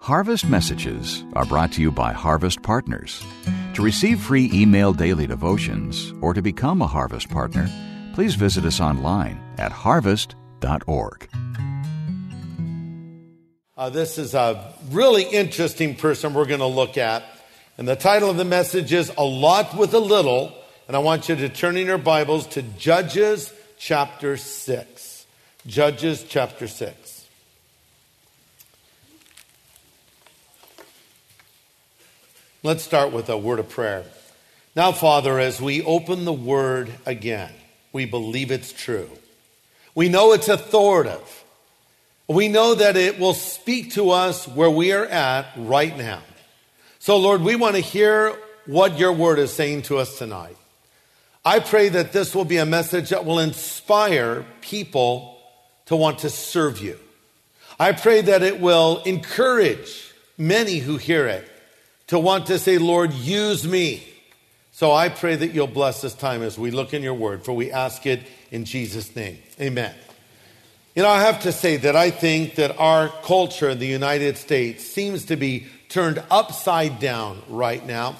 Harvest Messages are brought to you by Harvest Partners. To receive free email daily devotions or to become a Harvest Partner, please visit us online at harvest.org. This is a really interesting person we're going to look at. And the title of the message is A Lot with a Little. And I want you to turn in your Bibles to Judges chapter 6. Judges chapter 6. Let's start with a word of prayer. Now, Father, as we open the word again, we believe it's true. We know it's authoritative. We know that it will speak to us where we are at right now. So, Lord, we want to hear what your word is saying to us tonight. I pray that this will be a message that will inspire people to want to serve you. I pray that it will encourage many who hear it to want to say, Lord, use me. So I pray that you'll bless this time as we look in your word, for we ask it in Jesus' name. Amen. You know, I have to say that I think that our culture in the United States seems to be turned upside down right now.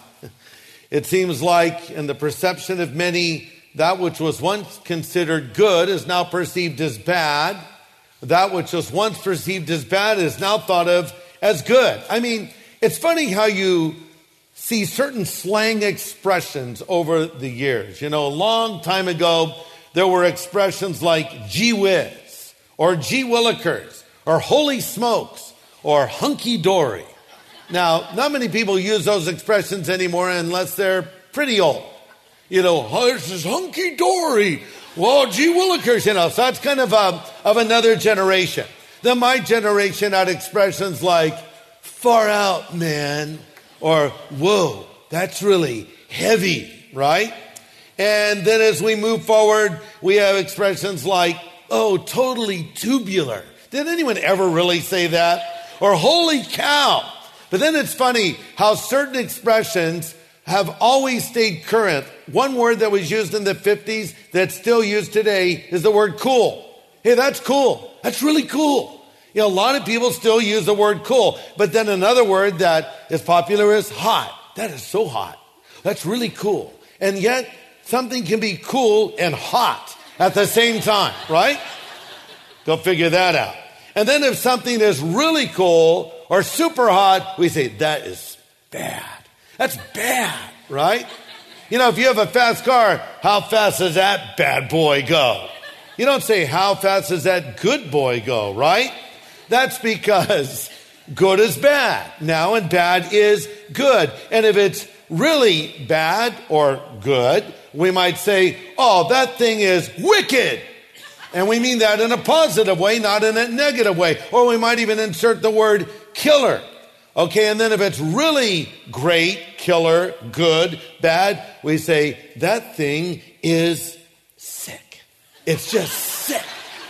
It seems like, in the perception of many, that which was once considered good is now perceived as bad. That which was once perceived as bad is now thought of as good. I mean, it's funny how you see certain slang expressions over the years. You know, a long time ago, there were expressions like gee whiz, or gee willikers, or holy smokes, or hunky-dory. Now, not many people use those expressions anymore unless they're pretty old. You know, oh, this is hunky-dory. Well, gee willikers, you know. So that's kind of another generation. Then my generation had expressions like far out, man, or whoa, that's really heavy, right? And then as we move forward, we have expressions like, oh, totally tubular. Did anyone ever really say that? Or holy cow. But then it's funny how certain expressions have always stayed current. One word that was used in the 50s that's still used today is the word cool. Hey, that's cool. That's really cool. You know, a lot of people still use the word cool. But then another word that is popular is hot. That is so hot. That's really cool. And yet, something can be cool and hot at the same time, right? Go figure that out. And then if something is really cool or super hot, we say, that is bad. That's bad, right? You know, if you have a fast car, how fast does that bad boy go? You don't say, how fast does that good boy go, right? That's because good is bad now and bad is good. And if it's really bad or good, we might say, oh, that thing is wicked. And we mean that in a positive way, not in a negative way. Or we might even insert the word killer. Okay, and then if it's really great, killer, good, bad, we say, that thing is sick. It's just sick.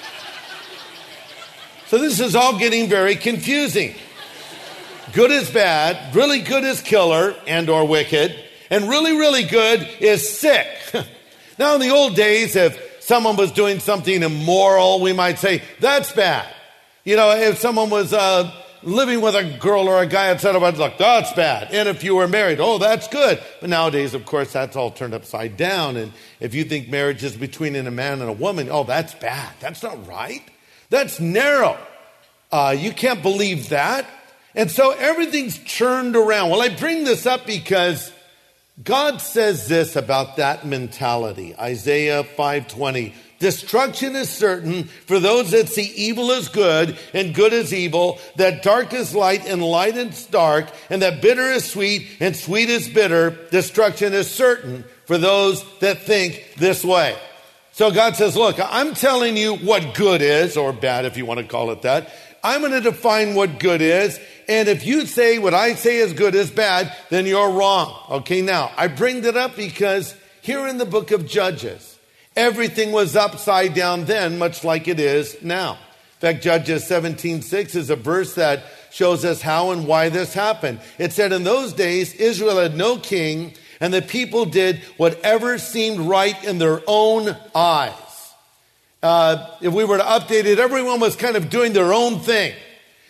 So this is all getting very confusing. Good is bad, really good is killer and or wicked, and really, really good is sick. Now, in the old days, if someone was doing something immoral, we might say, that's bad. You know, if someone was living with a girl or a guy, etc., look, that's bad. And if you were married, oh, that's good. But nowadays, of course, that's all turned upside down. And if you think marriage is between a man and a woman, oh, that's bad. That's not right. That's narrow. You can't believe that. And so everything's turned around. Well, I bring this up because God says this about that mentality. Isaiah 5:20. Destruction is certain for those that see evil as good and good as evil, that dark is light and light is dark, and that bitter is sweet and sweet is bitter. Destruction is certain for those that think this way. So God says, look, I'm telling you what good is, or bad if you want to call it that. I'm going to define what good is. And if you say what I say is good is bad, then you're wrong. Okay, now, I bring that up because here in the book of Judges, everything was upside down then, much like it is now. In fact, Judges 17:6 is a verse that shows us how and why this happened. It said, in those days, Israel had no king, and the people did whatever seemed right in their own eyes. If we were to update it, everyone was kind of doing their own thing.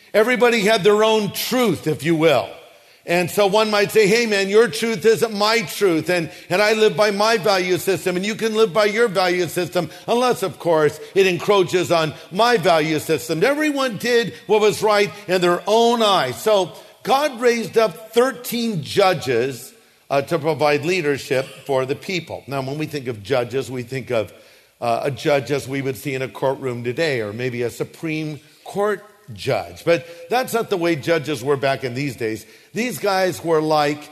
Everybody had their own truth, if you will. And so one might say, hey man, your truth isn't my truth, and I live by my value system, and you can live by your value system, unless, of course, it encroaches on my value system. Everyone did what was right in their own eyes. So God raised up 13 judges to provide leadership for the people. Now, when we think of judges, we think of a judge as we would see in a courtroom today, or maybe a Supreme Court judge. But that's not the way judges were back in these days. These guys were like,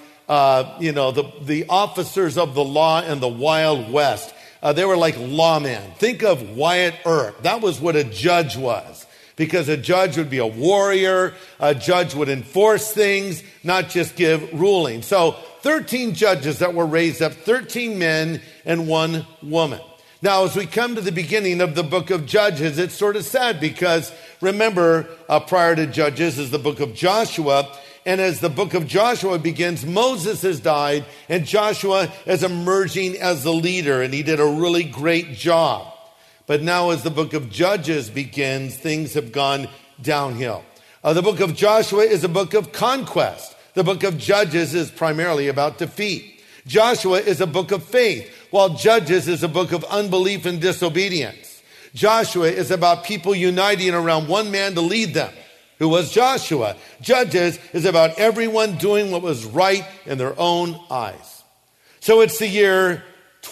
the officers of the law in the Wild West. They were like lawmen. Think of Wyatt Earp. That was what a judge was. Because a judge would be a warrior. A judge would enforce things, not just give rulings. So 13 judges that were raised up, 13 men and 1 woman. Now, as we come to the beginning of the book of Judges, it's sort of sad because remember, prior to Judges is the book of Joshua. And as the book of Joshua begins, Moses has died and Joshua is emerging as the leader, and he did a really great job. But now as the book of Judges begins, things have gone downhill. The book of Joshua is a book of conquest. The book of Judges is primarily about defeat. Joshua is a book of faith, while Judges is a book of unbelief and disobedience. Joshua is about people uniting around one man to lead them, who was Joshua. Judges is about everyone doing what was right in their own eyes. So it's the year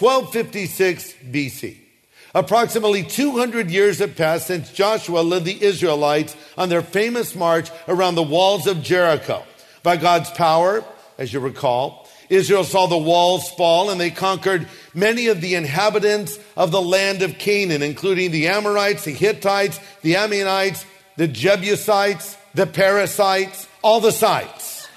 1256 BC. Approximately 200 years have passed since Joshua led the Israelites on their famous march around the walls of Jericho. By God's power, as you recall, Israel saw the walls fall, and they conquered many of the inhabitants of the land of Canaan, including the Amorites, the Hittites, the Ammonites, the Jebusites, the Perizzites, all the sites.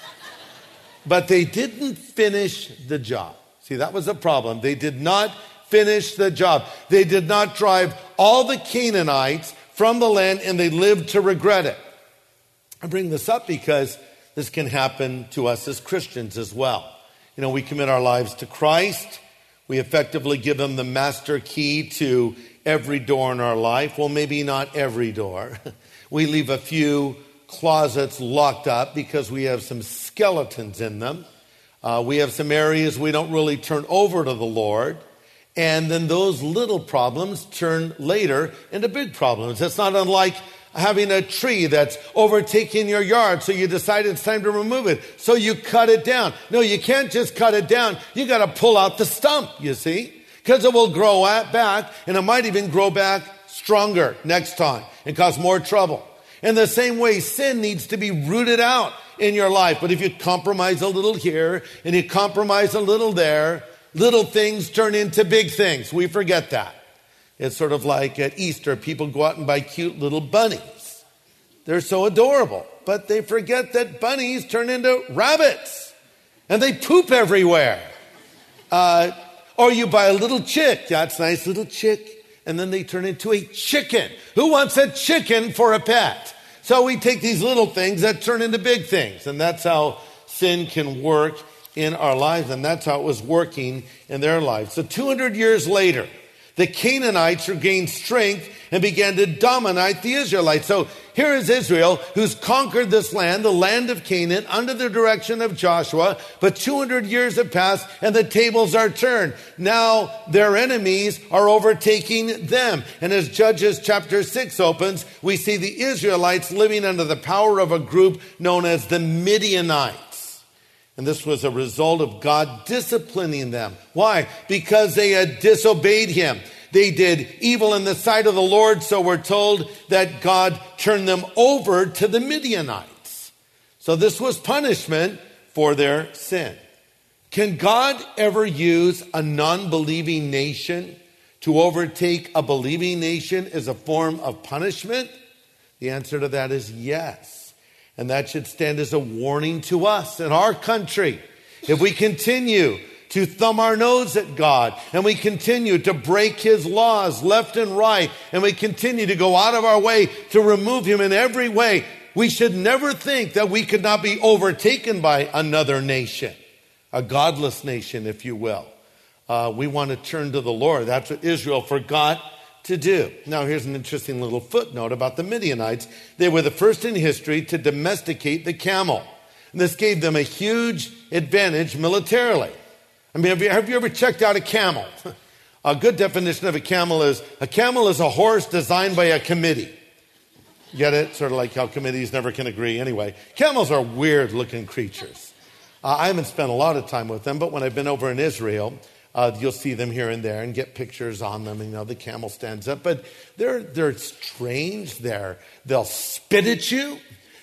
But they didn't finish the job. See, that was a problem. They did not finish the job. They did not drive all the Canaanites from the land, and they lived to regret it. I bring this up because this can happen to us as Christians as well. We commit our lives to Christ. We effectively give him the master key to every door in our life. Well, maybe not every door. We leave a few closets locked up because we have some skeletons in them. We have some areas we don't really turn over to the Lord. And then those little problems turn later into big problems. It's not unlike having a tree that's overtaking your yard, so you decide it's time to remove it. So you cut it down. No, you can't just cut it down. You got to pull out the stump, you see, because it will grow back, and it might even grow back stronger next time and cause more trouble. In the same way, sin needs to be rooted out in your life. But if you compromise a little here and you compromise a little there, little things turn into big things. We forget that. It's sort of like at Easter, people go out and buy cute little bunnies. They're so adorable, but they forget that bunnies turn into rabbits and they poop everywhere. Or you buy a little chick. That's a nice little chick. And then they turn into a chicken. Who wants a chicken for a pet? So we take these little things that turn into big things. And that's how sin can work in our lives. And that's how it was working in their lives. So 200 years later, the Canaanites regained strength and began to dominate the Israelites. So here is Israel, who's conquered this land, the land of Canaan, under the direction of Joshua. But 200 years have passed and the tables are turned. Now their enemies are overtaking them. And as Judges chapter 6 opens, we see the Israelites living under the power of a group known as the Midianites. And this was a result of God disciplining them. Why? Because they had disobeyed him. They did evil in the sight of the Lord, so we're told that God turned them over to the Midianites. So this was punishment for their sin. Can God ever use a non-believing nation to overtake a believing nation as a form of punishment? The answer to that is yes. And that should stand as a warning to us in our country. If we continue to thumb our nose at God, and we continue to break his laws left and right, and we continue to go out of our way to remove him in every way, we should never think that we could not be overtaken by another nation, a godless nation, if you will. We want to turn to the Lord. That's what Israel forgot to do. Now, here's an interesting little footnote about the Midianites. They were the first in history to domesticate the camel. And this gave them a huge advantage militarily. I mean, have you ever checked out a camel? A good definition of a camel is a horse designed by a committee. Get it? Sort of like how committees never can agree. Anyway, camels are weird-looking creatures. I haven't spent a lot of time with them, but when I've been over in Israel, you'll see them here and there and get pictures on them. And, the camel stands up. But they're strange. They'll spit at you.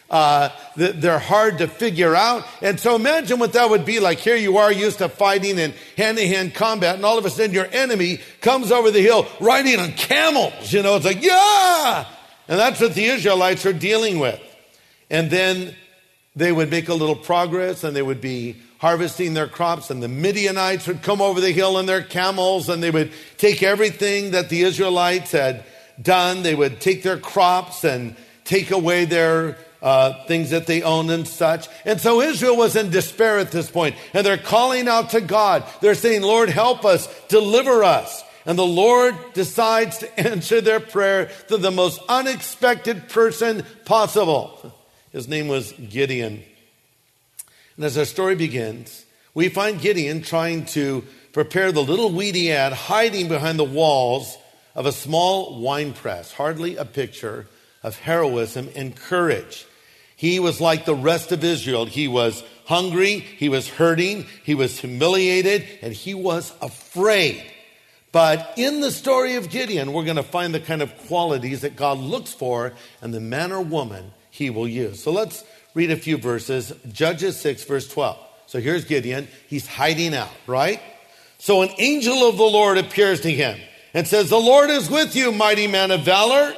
They're hard to figure out. And so imagine what that would be like. Here you are used to fighting in hand-to-hand combat, and all of a sudden your enemy comes over the hill riding on camels. It's like, yeah! And that's what the Israelites are dealing with. And then they would make a little progress, and they would be harvesting their crops, and the Midianites would come over the hill in their camels, and they would take everything that the Israelites had done. They would take their crops and take away their things that they owned and such. And so Israel was in despair at this point, and they're calling out to God. They're saying, Lord, help us, deliver us. And the Lord decides to answer their prayer to the most unexpected person possible. His name was Gideon. And as our story begins, we find Gideon trying to prepare the little wheat he had, hiding behind the walls of a small wine press. Hardly a picture of heroism and courage. He was like the rest of Israel. He was hungry, he was hurting, he was humiliated, and he was afraid. But in the story of Gideon, we're going to find the kind of qualities that God looks for and the man or woman he will use. So let's read a few verses. Judges 6, verse 12. So here's Gideon. He's hiding out, right? So an angel of the Lord appears to him and says, "The Lord is with you, mighty man of valor."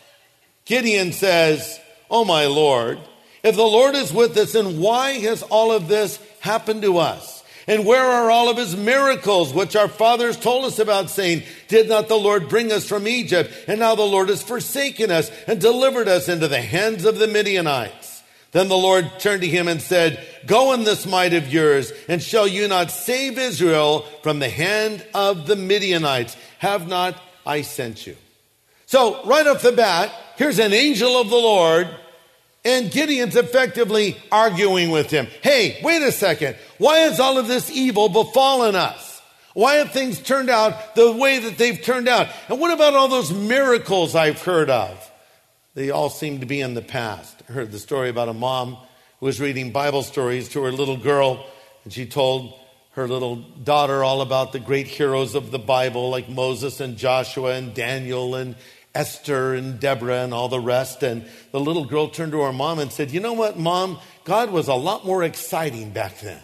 Gideon says, "Oh, my Lord, if the Lord is with us, then why has all of this happened to us? And where are all of his miracles, which our fathers told us about, saying, did not the Lord bring us from Egypt? And now the Lord has forsaken us and delivered us into the hands of the Midianites." Then the Lord turned to him and said, "Go in this might of yours, and shall you not save Israel from the hand of the Midianites? Have not I sent you?" So right off the bat, here's an angel of the Lord, and Gideon's effectively arguing with him. Hey, wait a second. Why has all of this evil befallen us? Why have things turned out the way that they've turned out? And what about all those miracles I've heard of? They all seem to be in the past. I heard the story about a mom who was reading Bible stories to her little girl, and she told her little daughter all about the great heroes of the Bible, like Moses and Joshua and Daniel and Esther and Deborah and all the rest. And the little girl turned to her mom and said, "You know what, Mom? God was a lot more exciting back then."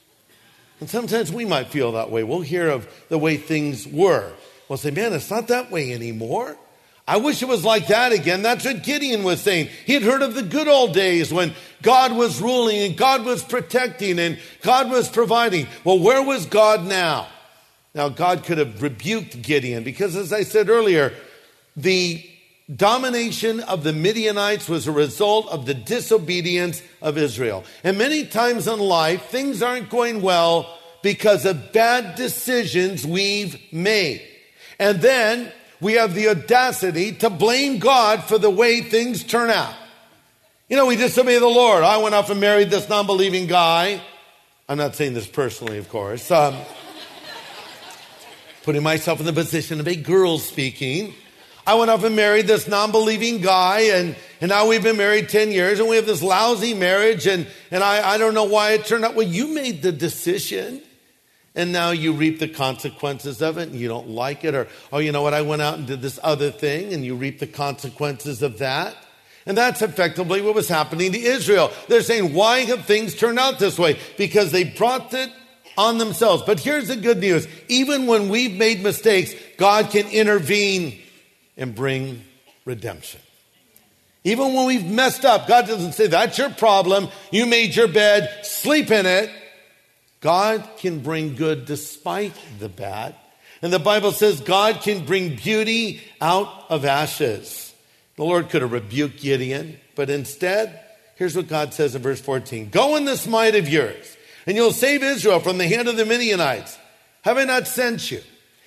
And sometimes we might feel that way. We'll hear of the way things were. We'll say, "Man, it's not that way anymore. I wish it was like that again." That's what Gideon was saying. He had heard of the good old days when God was ruling and God was protecting and God was providing. Well, where was God now? Now, God could have rebuked Gideon because, as I said earlier, the domination of the Midianites was a result of the disobedience of Israel. And many times in life, things aren't going well because of bad decisions we've made. And then we have the audacity to blame God for the way things turn out. We disobey the Lord. I went off and married this non-believing guy. I'm not saying this personally, of course. Putting myself in the position of a girl speaking. I went off and married this non-believing guy, and now we've been married 10 years, and we have this lousy marriage, and I don't know why it turned out. Well, you made the decision, and now you reap the consequences of it, and you don't like it. Or, oh, you know what, I went out and did this other thing, and you reap the consequences of that. And that's effectively what was happening to Israel. They're saying, why have things turned out this way? Because they brought it on themselves. But here's the good news. Even when we've made mistakes, God can intervene and bring redemption. Even when we've messed up, God doesn't say, "That's your problem. You made your bed, sleep in it." God can bring good despite the bad. And the Bible says God can bring beauty out of ashes. The Lord could have rebuked Gideon, but instead, here's what God says in verse 14. "Go in this might of yours, and you'll save Israel from the hand of the Midianites. Have I not sent you?"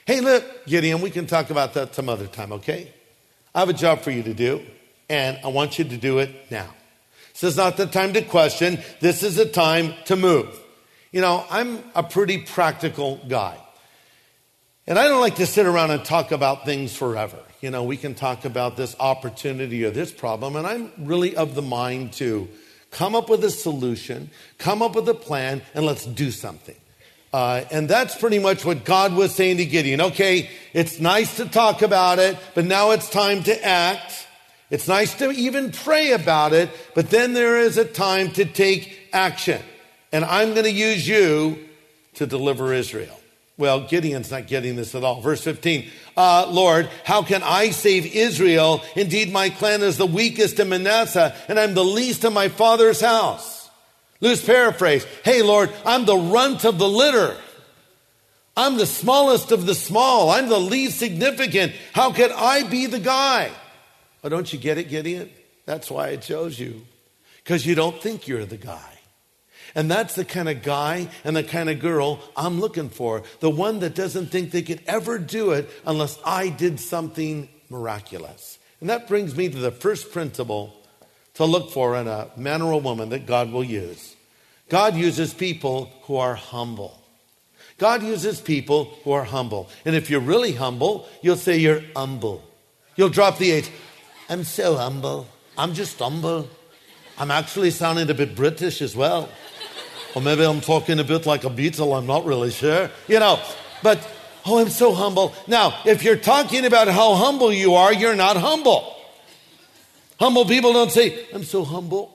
Hey, look, Gideon, we can talk about that some other time, okay? I have a job for you to do, and I want you to do it now. This is not the time to question. This is the time to move. You know, I'm a pretty practical guy. And I don't like to sit around and talk about things forever. You know, we can talk about this opportunity or this problem, and I'm really of the mind to come up with a solution, come up with a plan, and let's do something. And that's pretty much what God was saying to Gideon. Okay, it's nice to talk about it, but now it's time to act. It's nice to even pray about it, but then there is a time to take action. And I'm going to use you to deliver Israel. Well, Gideon's not getting this at all. Verse 15, Lord, how can I save Israel? Indeed, my clan is the weakest in Manasseh, and I'm the least in my father's house. Loose paraphrase. Hey, Lord, I'm the runt of the litter. I'm the smallest of the small. I'm the least significant. How could I be the guy? Oh, don't you get it, Gideon? That's why I chose you. Because you don't think you're the guy. And that's the kind of guy and the kind of girl I'm looking for. The one that doesn't think they could ever do it unless I did something miraculous. And that brings me to the first principle to look for in a man or a woman that God will use. God uses people who are humble. God uses people who are humble. And if you're really humble, you'll say you're humble. You'll drop the H. I'm so humble. I'm just humble. I'm actually sounding a bit British as well. Or maybe I'm talking a bit like a Beatle, I'm not really sure. You know, but, I'm so humble. Now, if you're talking about how humble you are, you're not humble. Humble people don't say, I'm so humble.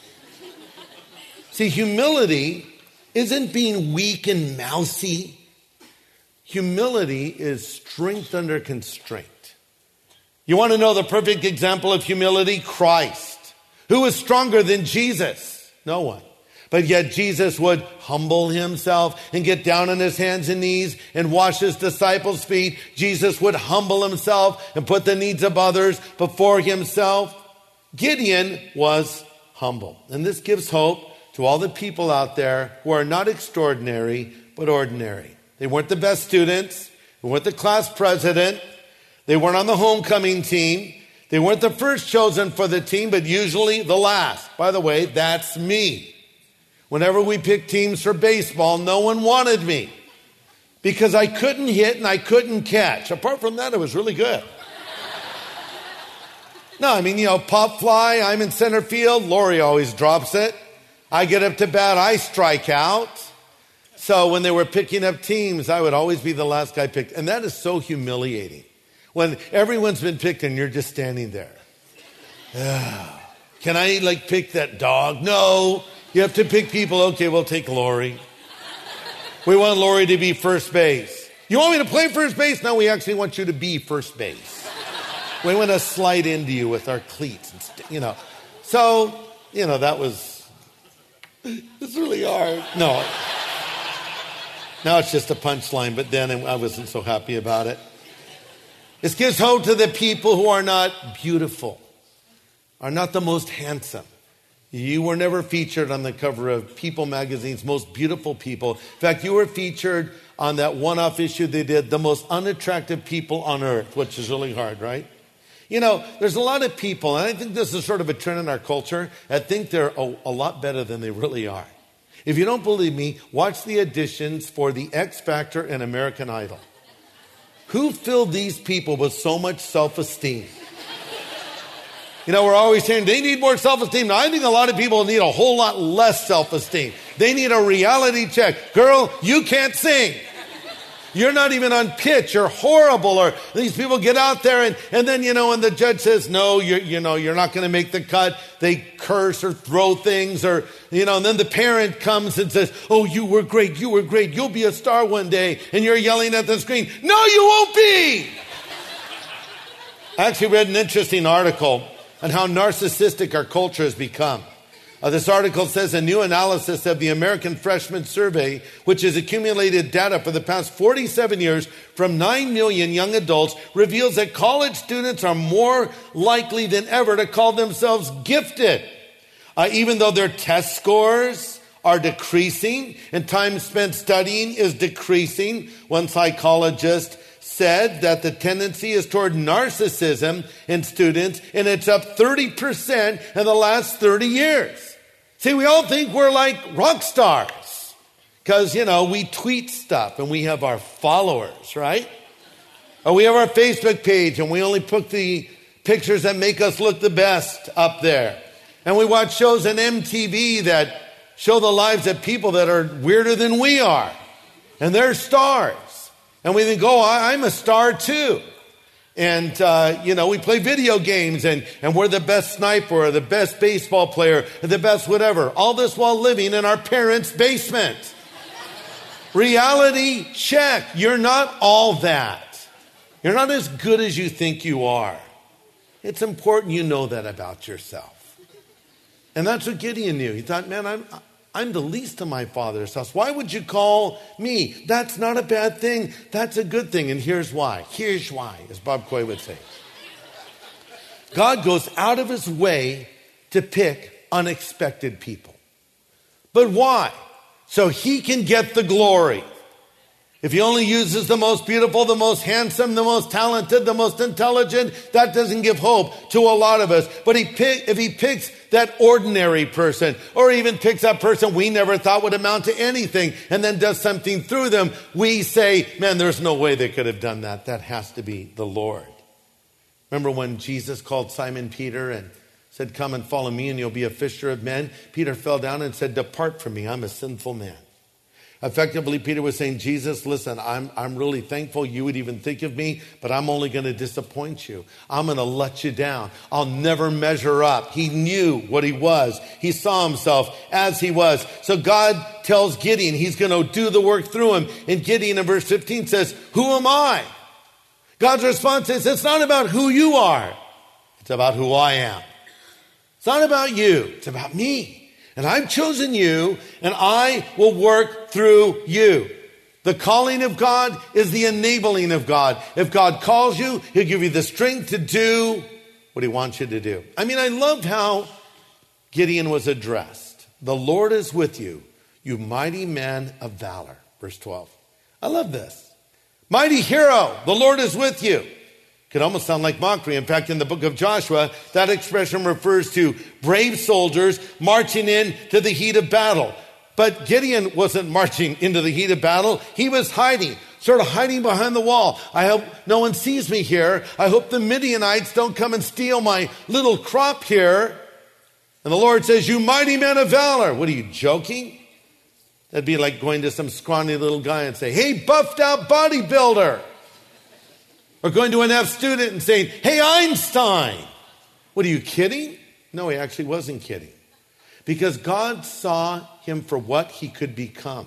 See, humility isn't being weak and mousy. Humility is strength under constraint. You want to know the perfect example of humility? Christ. Who is stronger than Jesus? No one. But yet Jesus would humble himself and get down on his hands and knees and wash his disciples' feet. Jesus would humble himself and put the needs of others before himself. Gideon was humble. And this gives hope to all the people out there who are not extraordinary, but ordinary. They weren't the best students. They weren't the class president. They weren't on the homecoming team. They weren't the first chosen for the team, but usually the last. By the way, that's me. Whenever we picked teams for baseball, no one wanted me because I couldn't hit and I couldn't catch. Apart from that, it was really good. No, I mean, pop fly, I'm in center field. Lori always drops it. I get up to bat, I strike out. So when they were picking up teams, I would always be the last guy picked. And that is so humiliating. When everyone's been picked and you're just standing there. Can I pick that dog? No. You have to pick people. Okay, we'll take Lori. We want Lori to be first base. You want me to play first base? No, we actually want you to be first base. We want to slide into you with our cleats. So, that was, it's really hard. No. Now it's just a punchline, but then I wasn't so happy about it. This gives hope to the people who are not beautiful, are not the most handsome. You were never featured on the cover of People magazine's Most Beautiful People. In fact, you were featured on that one-off issue they did, The Most Unattractive People on Earth, which is really hard, right? There's a lot of people, and I think this is sort of a trend in our culture, that think they're a lot better than they really are. If you don't believe me, watch the auditions for the X Factor and American Idol. Who filled these people with so much self-esteem? We're always saying they need more self-esteem. Now, I think a lot of people need a whole lot less self-esteem. They need a reality check. Girl, you can't sing. You're not even on pitch. You're horrible. Or these people get out there and then, when the judge says, no, you're not going to make the cut, they curse or throw things or, and then the parent comes and says, oh, you were great. You'll be a star one day. And you're yelling at the screen, no, you won't be. I actually read an interesting article on how narcissistic our culture has become. This article says a new analysis of the American Freshman Survey, which has accumulated data for the past 47 years from 9 million young adults, reveals that college students are more likely than ever to call themselves gifted. Even though their test scores are decreasing and time spent studying is decreasing. One psychologist said that the tendency is toward narcissism in students, and it's up 30% in the last 30 years. See, we all think we're like rock stars because, we tweet stuff and we have our followers, right? Or we have our Facebook page and we only put the pictures that make us look the best up there. And we watch shows on MTV that show the lives of people that are weirder than we are. And they're stars. And we think, I'm a star too. And, we play video games and we're the best sniper or the best baseball player or the best whatever. All this while living in our parents' basement. Reality check. You're not all that. You're not as good as you think you are. It's important you know that about yourself. And that's what Gideon knew. He thought, man, I'm the least of my father's house. Why would you call me? That's not a bad thing. That's a good thing. And here's why. Here's why, as Bob Coy would say. God goes out of his way to pick unexpected people. But why? So he can get the glory. If he only uses the most beautiful, the most handsome, the most talented, the most intelligent, that doesn't give hope to a lot of us. But if he picks that ordinary person, or even picks that person we never thought would amount to anything, and then does something through them, we say, man, there's no way they could have done that. That has to be the Lord. Remember when Jesus called Simon Peter and said, come and follow me and you'll be a fisher of men? Peter fell down and said, depart from me, I'm a sinful man. Effectively, Peter was saying, Jesus, listen, I'm really thankful you would even think of me, but I'm only going to disappoint you. I'm going to let you down. I'll never measure up. He knew what he was. He saw himself as he was. So God tells Gideon he's going to do the work through him. And Gideon in verse 15 says, who am I? God's response is, it's not about who you are. It's about who I am. It's not about you. It's about me. And I've chosen you, and I will work through you. The calling of God is the enabling of God. If God calls you, he'll give you the strength to do what he wants you to do. I loved how Gideon was addressed. The Lord is with you, you mighty man of valor. Verse 12. I love this. Mighty hero, the Lord is with you. Could almost sound like mockery. In fact, in the book of Joshua, that expression refers to brave soldiers marching in to the heat of battle. But Gideon wasn't marching into the heat of battle. He was hiding, sort of hiding behind the wall. I hope no one sees me here. I hope the Midianites don't come and steal my little crop here. And the Lord says, you mighty man of valor. What are you, joking? That'd be like going to some scrawny little guy and say, hey, buffed out bodybuilder. Or going to an F student and saying, hey, Einstein. What, are you kidding? No, he actually wasn't kidding. Because God saw him for what he could become.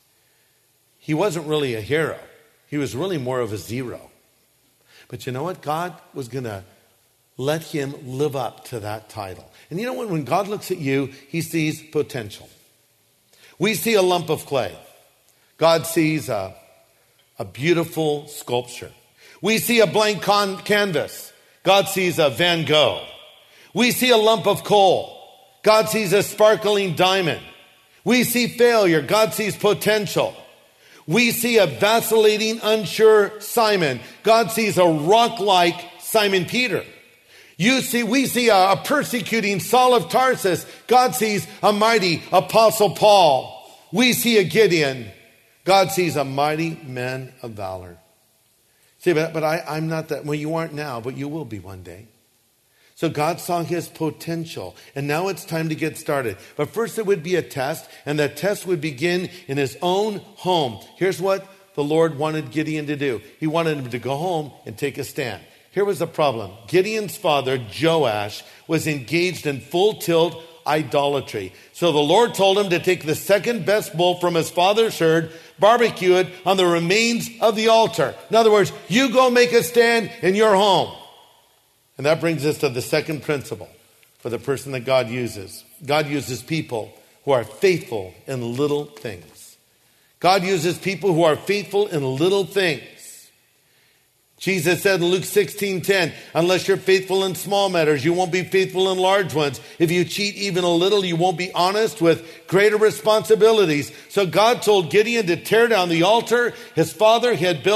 He wasn't really a hero. He was really more of a zero. But you know what? God was going to let him live up to that title. And you know what? When God looks at you, he sees potential. We see a lump of clay. God sees a beautiful sculpture. We see a blank canvas. God sees a Van Gogh. We see a lump of coal. God sees a sparkling diamond. We see failure. God sees potential. We see a vacillating, unsure Simon. God sees a rock-like Simon Peter. We see a persecuting Saul of Tarsus. God sees a mighty Apostle Paul. We see a Gideon. God sees a mighty man of valor. See, but I'm not that. Well, you aren't now, but you will be one day. So God saw his potential, and now it's time to get started. But first it would be a test, and that test would begin in his own home. Here's what the Lord wanted Gideon to do. He wanted him to go home and take a stand. Here was the problem. Gideon's father, Joash, was engaged in full-tilt idolatry. So the Lord told him to take the second best bull from his father's herd, barbecue it on the remains of the altar. In other words, you go make a stand in your home. And that brings us to the second principle for the person that God uses. God uses people who are faithful in little things. God uses people who are faithful in little things. Jesus said in Luke 16:10, unless you're faithful in small matters, you won't be faithful in large ones. If you cheat even a little, you won't be honest with greater responsibilities. So God told Gideon to tear down the altar his father had built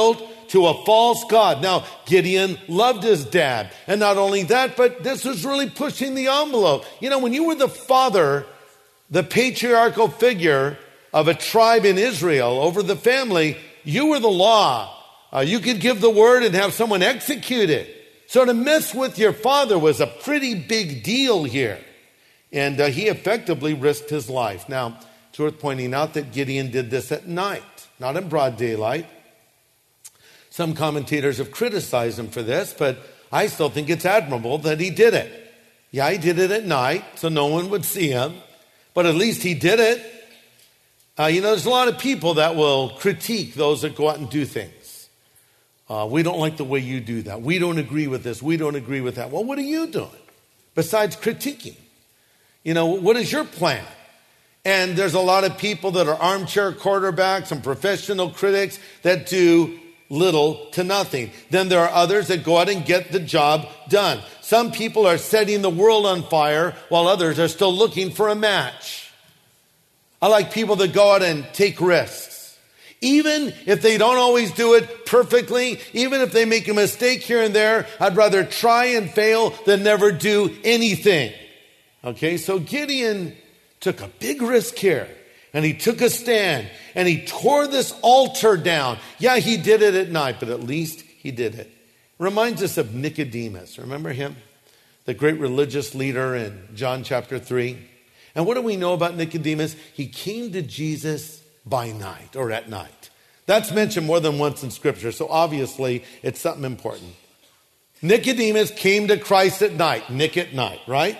to a false god. Now, Gideon loved his dad. And not only that, but this was really pushing the envelope. You know, when you were the father, the patriarchal figure of a tribe in Israel over the family, you were the law. You could give the word and have someone execute it. So to mess with your father was a pretty big deal here. And he effectively risked his life. Now, it's worth pointing out that Gideon did this at night, not in broad daylight. Some commentators have criticized him for this, but I still think it's admirable that he did it. Yeah, he did it at night, so no one would see him, but at least he did it. There's a lot of people that will critique those that go out and do things. We don't like the way you do that. We don't agree with this. We don't agree with that. Well, what are you doing besides critiquing? What is your plan? And there's a lot of people that are armchair quarterbacks and professional critics that do little to nothing. Then there are others that go out and get the job done. Some people are setting the world on fire while others are still looking for a match. I like people that go out and take risks. Even if they don't always do it perfectly, even if they make a mistake here and there, I'd rather try and fail than never do anything. Okay, so Gideon took a big risk here, and he took a stand, and he tore this altar down. Yeah, he did it at night, but at least he did it. Reminds us of Nicodemus. Remember him? The great religious leader in John chapter 3. And what do we know about Nicodemus? He came to Jesus by night or at night. That's mentioned more than once in Scripture, so obviously it's something important. Nicodemus came to Christ at night. Nick at night, right?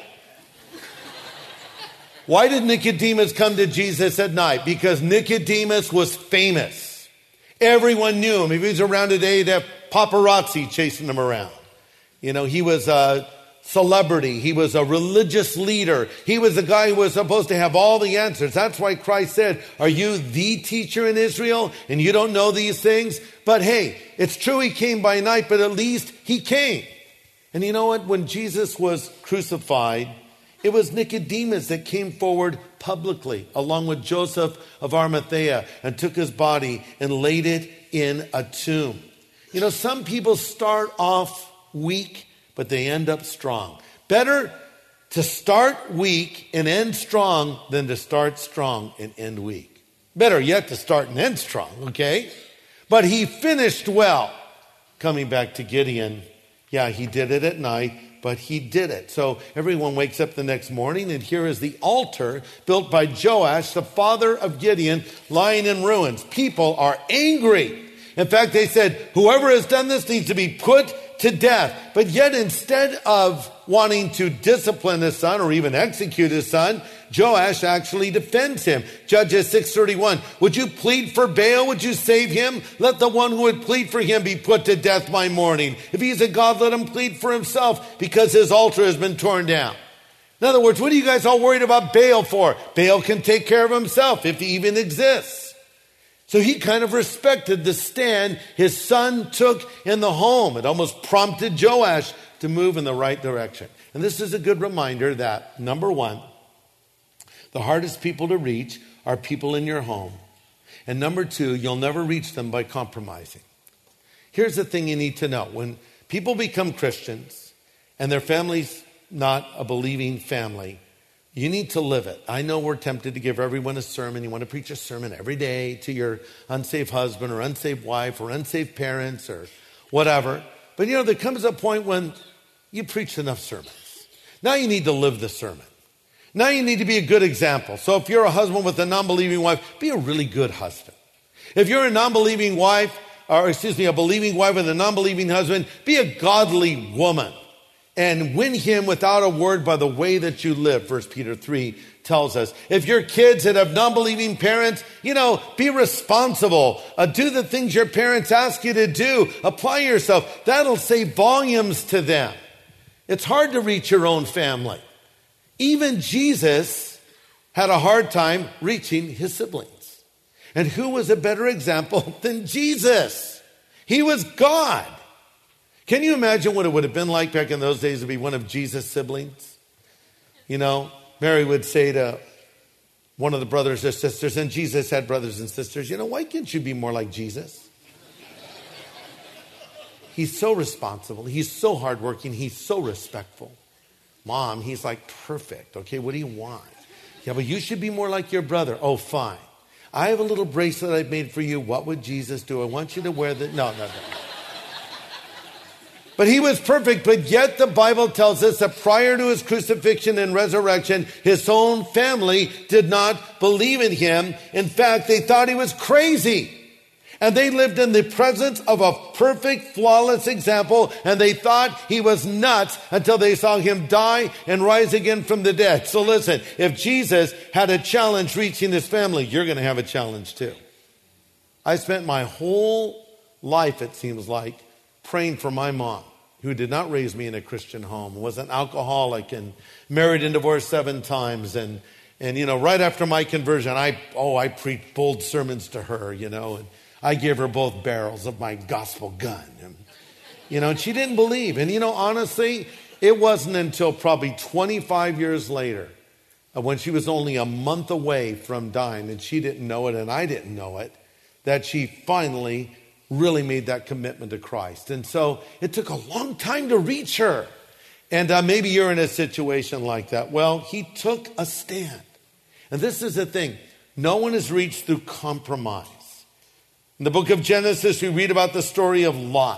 Why did Nicodemus come to Jesus at night? Because Nicodemus was famous. Everyone knew him. If he was around today, they'd have paparazzi chasing him around. He was a celebrity. He was a religious leader. He was the guy who was supposed to have all the answers. That's why Christ said, are you the teacher in Israel and you don't know these things? But hey, it's true he came by night, but at least he came. And you know what? When Jesus was crucified, it was Nicodemus that came forward publicly, along with Joseph of Arimathea, and took his body and laid it in a tomb. Some people start off weak, but they end up strong. Better to start weak and end strong than to start strong and end weak. Better yet to start and end strong, okay? But he finished well. Coming back to Gideon, yeah, he did it at night, but he did it. So everyone wakes up the next morning, and here is the altar built by Joash, the father of Gideon, lying in ruins. People are angry. In fact, they said, whoever has done this needs to be put to death. But yet, instead of wanting to discipline his son or even execute his son, Joash actually defends him. Judges 6:31. Would you plead for Baal? Would you save him? Let the one who would plead for him be put to death by morning. If he's a god, let him plead for himself, because his altar has been torn down. In other words, what are you guys all worried about Baal for? Baal can take care of himself if he even exists. So he kind of respected the stand his son took in the home. It almost prompted Joash to move in the right direction. And this is a good reminder that, number one, the hardest people to reach are people in your home. And number two, you'll never reach them by compromising. Here's the thing you need to know. When people become Christians and their family's not a believing family, you need to live it. I know we're tempted to give everyone a sermon. You want to preach a sermon every day to your unsaved husband or unsaved wife or unsaved parents or whatever. But there comes a point when you preach enough sermons. Now you need to live the sermon. Now you need to be a good example. So if you're a husband with a non-believing wife, be a really good husband. If you're a believing wife with a non-believing husband, be a godly woman. And win him without a word by the way that you live, 1 Peter 3 tells us. If your kids that have non-believing parents, be responsible. Do the things your parents ask you to do. Apply yourself. That'll say volumes to them. It's hard to reach your own family. Even Jesus had a hard time reaching his siblings. And who was a better example than Jesus? He was God. Can you imagine what it would have been like back in those days to be one of Jesus' siblings? Mary would say to one of the brothers or sisters, and Jesus had brothers and sisters, why can't you be more like Jesus? he's so responsible. He's so hardworking. He's so respectful. Mom, he's like perfect. Okay, what do you want? Yeah, but you should be more like your brother. Oh, fine. I have a little bracelet I've made for you. What would Jesus do? I want you to wear the... No. But he was perfect, but yet the Bible tells us that prior to his crucifixion and resurrection, his own family did not believe in him. In fact, they thought he was crazy. And they lived in the presence of a perfect, flawless example, and they thought he was nuts until they saw him die and rise again from the dead. So listen, if Jesus had a challenge reaching his family, you're going to have a challenge too. I spent my whole life, it seems like, praying for my mom, who did not raise me in a Christian home, was an alcoholic and married and divorced 7 times. And right after my conversion, I preached bold sermons to her, and I gave her both barrels of my gospel gun. And she didn't believe. And honestly, it wasn't until probably 25 years later, when she was only a month away from dying, and she didn't know it and I didn't know it, that she finally really made that commitment to Christ. And so it took a long time to reach her. And maybe you're in a situation like that. Well, he took a stand. And this is the thing. No one is reached through compromise. In the book of Genesis, we read about the story of Lot,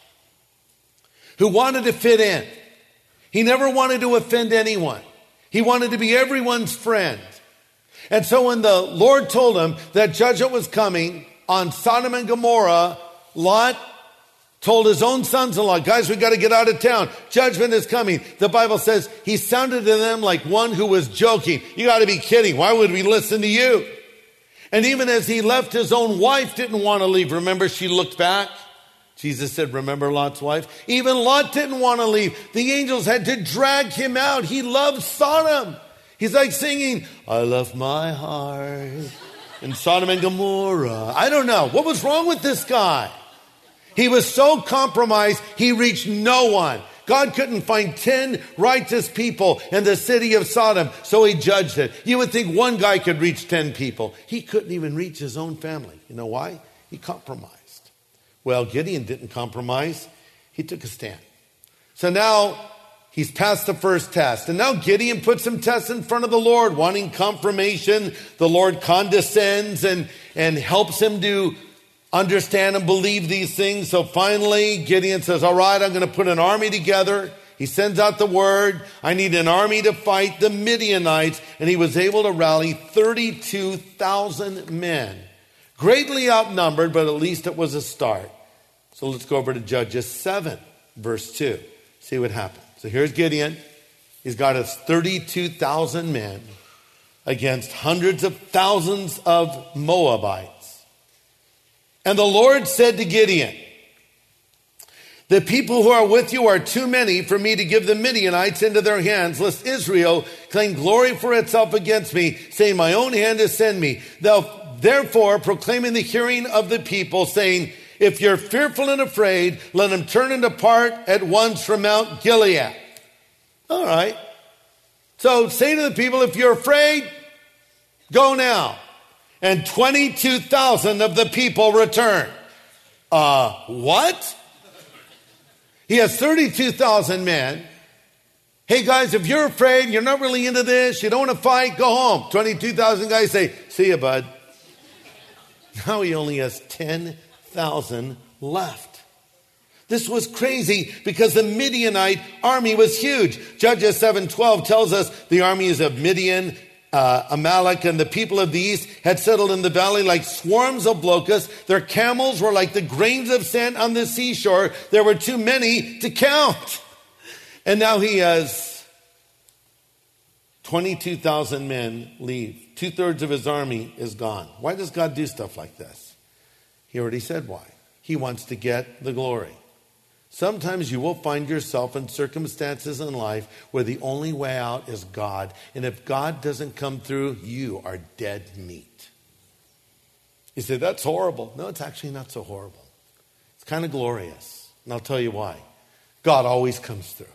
who wanted to fit in. He never wanted to offend anyone. He wanted to be everyone's friend. And so when the Lord told him that judgment was coming on Sodom and Gomorrah, Lot told his own sons-in-law, guys, we got to get out of town. Judgment is coming. The Bible says he sounded to them like one who was joking. You got to be kidding. Why would we listen to you? And even as he left, his own wife didn't want to leave. Remember, she looked back. Jesus said, remember Lot's wife? Even Lot didn't want to leave. The angels had to drag him out. He loved Sodom. He's like singing, I left my heart in Sodom and Gomorrah. I don't know. What was wrong with this guy? He was so compromised, he reached no one. God couldn't find 10 righteous people in the city of Sodom, so he judged it. You would think one guy could reach 10 people. He couldn't even reach his own family. You know why? He compromised. Well, Gideon didn't compromise. He took a stand. So now he's passed the first test. And now Gideon puts some tests in front of the Lord, wanting confirmation. The Lord condescends and helps him to understand and believe these things. So finally, Gideon says, all right, I'm going to put an army together. He sends out the word. I need an army to fight the Midianites. And he was able to rally 32,000 men. Greatly outnumbered, but at least it was a start. So let's go over to Judges 7, verse 2. See what happens. So here's Gideon. He's got his 32,000 men against hundreds of thousands of Moabites. And the Lord said to Gideon, the people who are with you are too many for me to give the Midianites into their hands, lest Israel claim glory for itself against me, saying, my own hand has sent me. Therefore, proclaim in the hearing of the people, saying, if you're fearful and afraid, let them turn and depart at once from Mount Gilead. All right. So say to the people, if you're afraid, go now. And 22,000 of the people return. What? He has 32,000 men. Hey guys, if you're afraid, you're not really into this, you don't want to fight, go home. 22,000 guys say, see ya, bud. Now he only has 10,000 left. This was crazy because the Midianite army was huge. Judges 7:12 tells us the armies of Midian, Amalek, and the people of the east had settled in the valley like swarms of locusts. Their camels were like the grains of sand on the seashore. There were too many to count. And now he has 22,000 men leave. 2/3 of his army is gone. Why does God do stuff like this? He already said why. He wants to get the glory. Sometimes you will find yourself in circumstances in life where the only way out is God. And if God doesn't come through, you are dead meat. You say, that's horrible. No, it's actually not so horrible. It's kind of glorious. And I'll tell you why. God always comes through.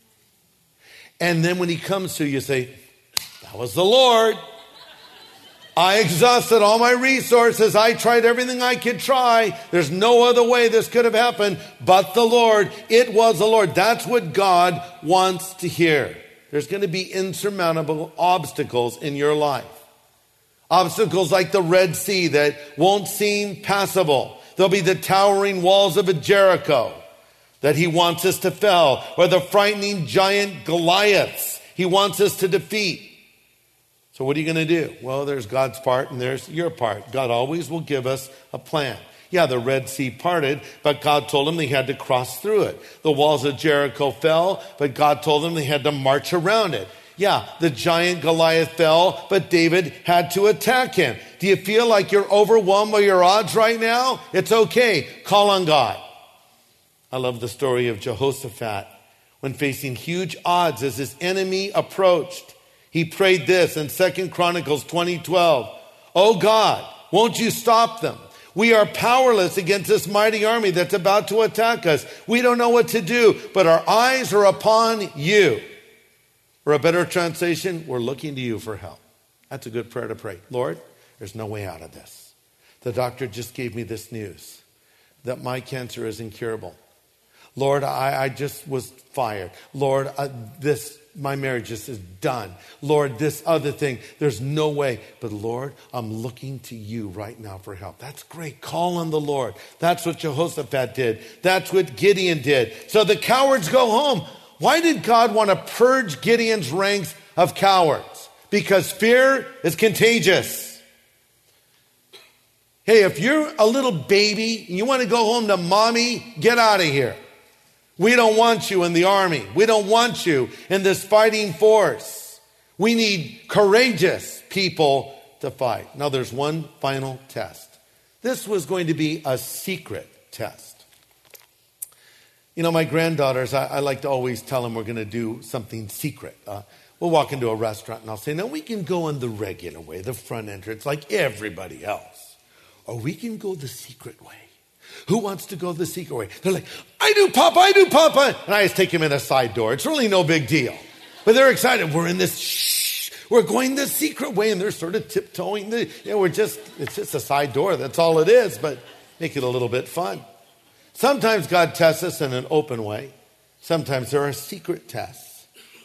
And then when he comes through, you say, that was the Lord. I exhausted all my resources. I tried everything I could try. There's no other way this could have happened but the Lord. It was the Lord. That's what God wants to hear. There's going to be insurmountable obstacles in your life. Obstacles like the Red Sea that won't seem passable. There'll be the towering walls of a Jericho that he wants us to fell, or the frightening giant Goliaths he wants us to defeat. So what are you going to do? Well, there's God's part and there's your part. God always will give us a plan. Yeah, the Red Sea parted, but God told them they had to cross through it. The walls of Jericho fell, but God told them they had to march around it. Yeah, the giant Goliath fell, but David had to attack him. Do you feel like you're overwhelmed by your odds right now? It's okay. Call on God. I love the story of Jehoshaphat. When facing huge odds as his enemy approached, he prayed this in 2 Chronicles 20:12. Oh God, won't you stop them? We are powerless against this mighty army that's about to attack us. We don't know what to do, but our eyes are upon you. Or a better translation, we're looking to you for help. That's a good prayer to pray. Lord, there's no way out of this. The doctor just gave me this news that my cancer is incurable. Lord, I just was fired. Lord, my marriage just is done. Lord, this other thing, there's no way. But Lord, I'm looking to you right now for help. That's great. Call on the Lord. That's what Jehoshaphat did. That's what Gideon did. So the cowards go home. Why did God want to purge Gideon's ranks of cowards? Because fear is contagious. Hey, if you're a little baby and you want to go home to mommy, get out of here. We don't want you in the army. We don't want you in this fighting force. We need courageous people to fight. Now there's one final test. This was going to be a secret test. You know, my granddaughters, I like to always tell them we're going to do something secret. We'll walk into a restaurant and I'll say, no, we can go in the regular way, the front entrance, like everybody else. Or we can go the secret way. Who wants to go the secret way? They're like, I do, Papa. And I just take them in a side door. It's really no big deal. But they're excited. We're in this, we're going the secret way. And they're sort of tiptoeing. It's just a side door. That's all it is. But make it a little bit fun. Sometimes God tests us in an open way. Sometimes there are secret tests.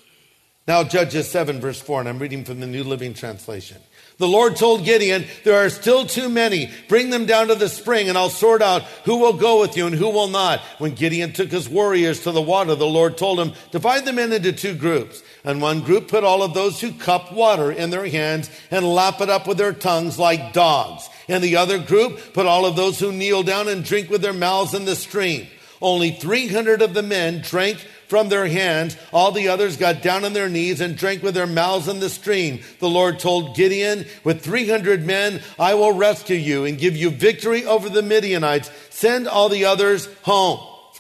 Now Judges 7 verse 4, and I'm reading from the New Living Translation. The Lord told Gideon, there are still too many. Bring them down to the spring and I'll sort out who will go with you and who will not. When Gideon took his warriors to the water, the Lord told him, divide them into two groups. And one group put all of those who cup water in their hands and lap it up with their tongues like dogs. And the other group put all of those who kneel down and drink with their mouths in the stream. Only 300 of the men drank from their hands. All the others got down on their knees and drank with their mouths in the stream. The Lord told Gideon, with 300 men, I will rescue you and give you victory over the Midianites. Send all the others home.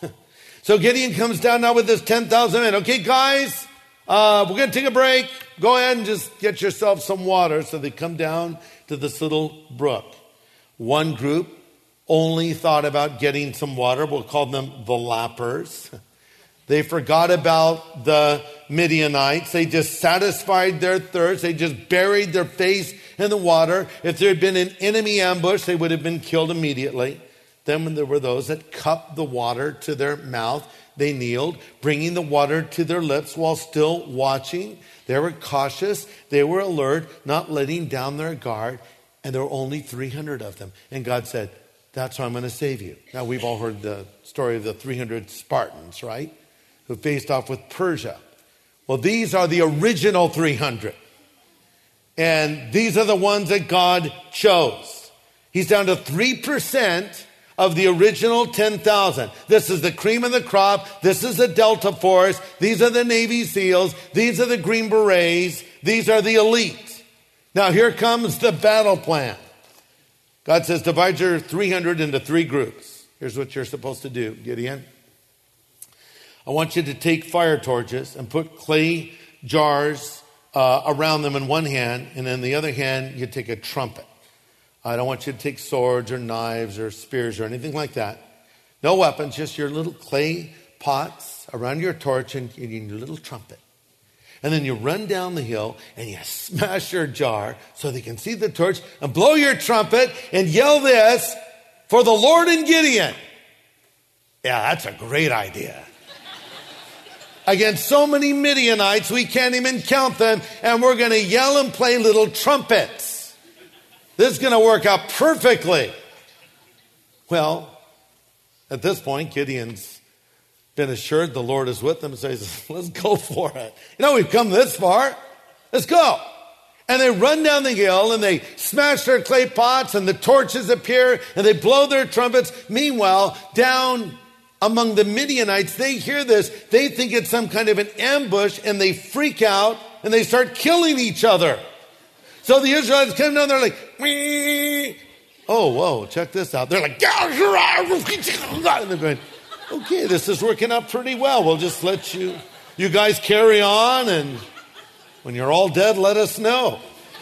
So Gideon comes down now with his 10,000 men. Okay, guys, we're going to take a break. Go ahead and just get yourself some water. So they come down to this little brook. One group only thought about getting some water. We'll call them the lappers. They forgot about the Midianites. They just satisfied their thirst. They just buried their face in the water. If there had been an enemy ambush, they would have been killed immediately. Then when there were those that cupped the water to their mouth, they kneeled, bringing the water to their lips while still watching. They were cautious. They were alert, not letting down their guard. And there were only 300 of them. And God said, that's how I'm going to save you. Now, we've all heard the story of the 300 Spartans, right? Who faced off with Persia. Well, these are the original 300. And these are the ones that God chose. He's down to 3% of the original 10,000. This is the cream of the crop. This is the Delta Force. These are the Navy SEALs. These are the Green Berets. These are the elite. Now, here comes the battle plan. God says, divide your 300 into three groups. Here's what you're supposed to do, Gideon. I want you to take fire torches and put clay jars around them in one hand, and in the other hand, you take a trumpet. I don't want you to take swords or knives or spears or anything like that. No weapons, just your little clay pots around your torch and your little trumpet. And then you run down the hill and you smash your jar so they can see the torch and blow your trumpet and yell this, for the Lord and Gideon. Yeah, that's a great idea. Against so many Midianites, we can't even count them, and we're going to yell and play little trumpets. This is going to work out perfectly. Well, at this point, Gideon's been assured the Lord is with him, so he says, let's go for it. We've come this far. Let's go. And they run down the hill and they smash their clay pots and the torches appear and they blow their trumpets. Meanwhile, down among the Midianites, they hear this. They think it's some kind of an ambush and they freak out and they start killing each other. So the Israelites come down, they're like, wee. Oh, whoa, check this out. They're like, and they're going, okay, this is working out pretty well. We'll just let you guys carry on, and when you're all dead, let us know.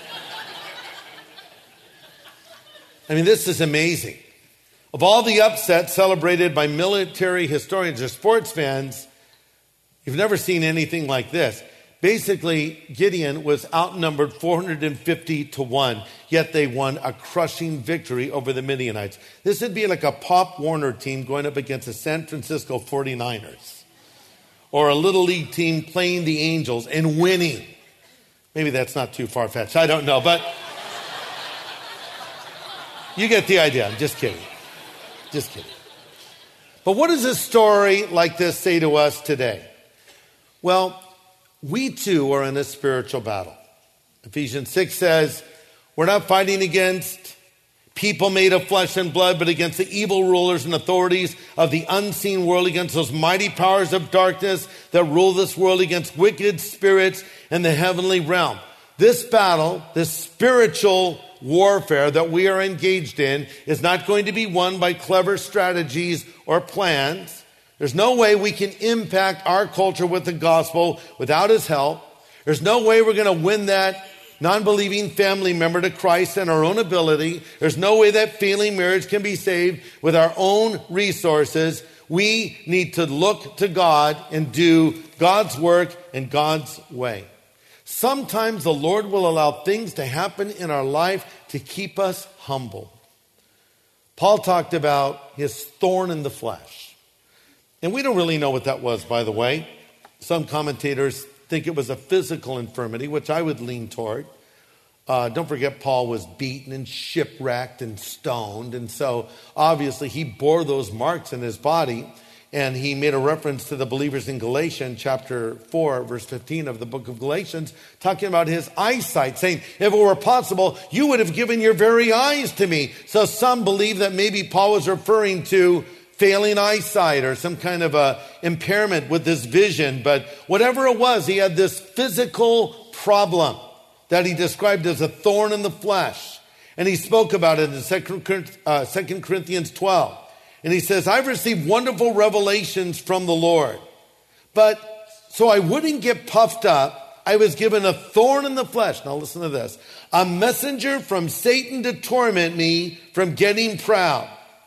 I mean, this is amazing. Of all the upsets celebrated by military historians or sports fans, you've never seen anything like this. Basically, Gideon was outnumbered 450-1, yet they won a crushing victory over the Midianites. This would be like a Pop Warner team going up against the San Francisco 49ers, or a Little League team playing the Angels and winning. Maybe that's not too far-fetched. I don't know, but you get the idea. I'm just kidding. Just kidding. But what does a story like this say to us today? Well, we too are in a spiritual battle. Ephesians 6 says, we're not fighting against people made of flesh and blood, but against the evil rulers and authorities of the unseen world, against those mighty powers of darkness that rule this world, against wicked spirits in the heavenly realm. This battle, this spiritual warfare that we are engaged in, is not going to be won by clever strategies or plans. There's no way we can impact our culture with the gospel without his help. There's no way we're going to win that non-believing family member to Christ in our own ability. There's no way that failing marriage can be saved with our own resources. We need to look to God and do God's work in God's way. Sometimes the Lord will allow things to happen in our life to keep us humble. Paul talked about his thorn in the flesh. And we don't really know what that was, by the way. Some commentators think it was a physical infirmity, which I would lean toward. Don't forget, Paul was beaten and shipwrecked and stoned. And so, obviously, he bore those marks in his body. And he made a reference to the believers in Galatians chapter 4, verse 15 of the book of Galatians, talking about his eyesight, saying, if it were possible, you would have given your very eyes to me. So some believe that maybe Paul was referring to failing eyesight or some kind of a impairment with his vision. But whatever it was, he had this physical problem that he described as a thorn in the flesh. And he spoke about it in 2 Corinthians 12. And he says, I've received wonderful revelations from the Lord. But so I wouldn't get puffed up, I was given a thorn in the flesh. Now listen to this. A messenger from Satan to torment me from getting proud.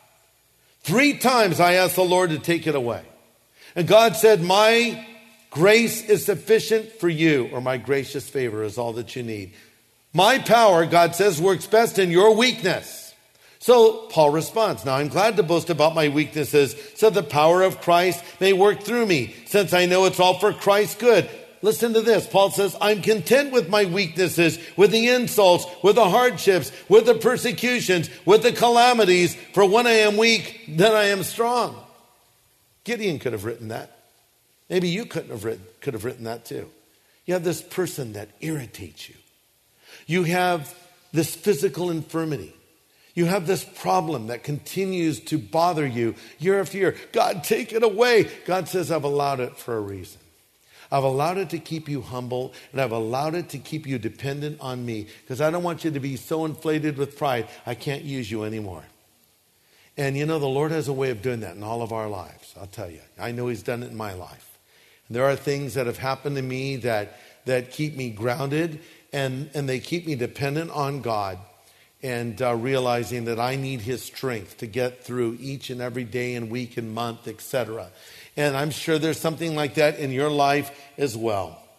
3 times I asked the Lord to take it away. And God said, my grace is sufficient for you, or my gracious favor is all that you need. My power, God says, works best in your weakness. So Paul responds, now I'm glad to boast about my weaknesses so the power of Christ may work through me, since I know it's all for Christ's good. Listen to this. Paul says, I'm content with my weaknesses, with the insults, with the hardships, with the persecutions, with the calamities. For when I am weak, then I am strong. Gideon could have written that. Maybe you could have written that too. You have this person that irritates you. You have this physical infirmity. You have this problem that continues to bother you year after year. God, take it away. God says, I've allowed it for a reason. I've allowed it to keep you humble, and I've allowed it to keep you dependent on me, because I don't want you to be so inflated with pride, I can't use you anymore. And you know, the Lord has a way of doing that in all of our lives, I'll tell you. I know he's done it in my life. And there are things that have happened to me that keep me grounded, and they keep me dependent on God, and realizing that I need his strength to get through each and every day and week and month, etc. And I'm sure there's something like that in your life as well.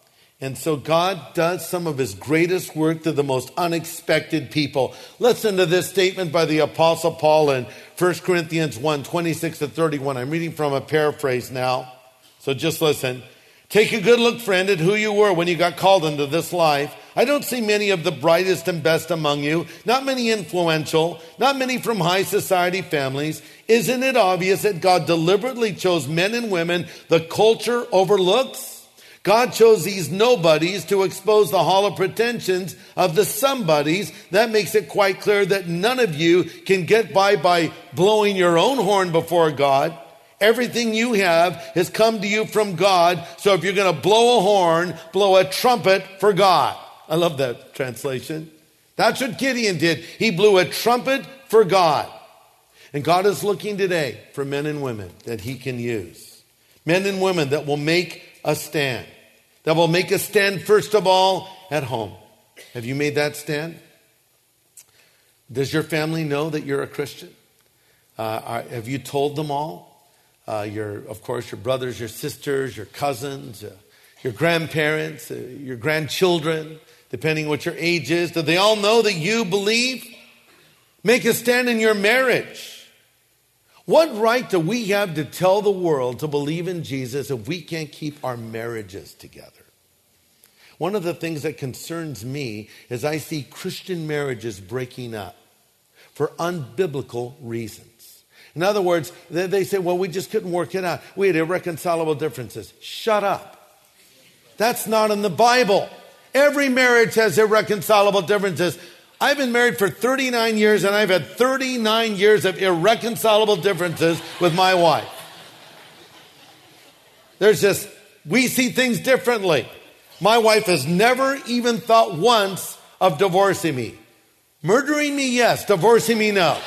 And so God does some of his greatest work to the most unexpected people. Listen to this statement by the Apostle Paul in 1 Corinthians 1, 26 to 31. I'm reading from a paraphrase now, so just listen. Take a good look, friend, at who you were when you got called into this life. I don't see many of the brightest and best among you, not many influential, not many from high society families. Isn't it obvious that God deliberately chose men and women the culture overlooks? God chose these nobodies to expose the hollow pretensions of the somebodies. That makes it quite clear that none of you can get by blowing your own horn before God. Everything you have has come to you from God. So if you're going to blow a horn, blow a trumpet for God. I love that translation. That's what Gideon did. He blew a trumpet for God. And God is looking today for men and women that he can use. Men and women that will make a stand. That will make a stand, first of all, at home. Have you made that stand? Does your family know that you're a Christian? Have you told them all? Of course, your brothers, your sisters, your cousins, your grandparents, your grandchildren, depending what your age is. Do they all know that you believe? Make a stand in your marriage. What right do we have to tell the world to believe in Jesus if we can't keep our marriages together? One of the things that concerns me is I see Christian marriages breaking up for unbiblical reasons. In other words, they say, well, we just couldn't work it out. We had irreconcilable differences. Shut up. That's not in the Bible. Every marriage has irreconcilable differences. I've been married for 39 years and I've had 39 years of irreconcilable differences with my wife. We see things differently. My wife has never even thought once of divorcing me. Murdering me, yes. Divorcing me, no.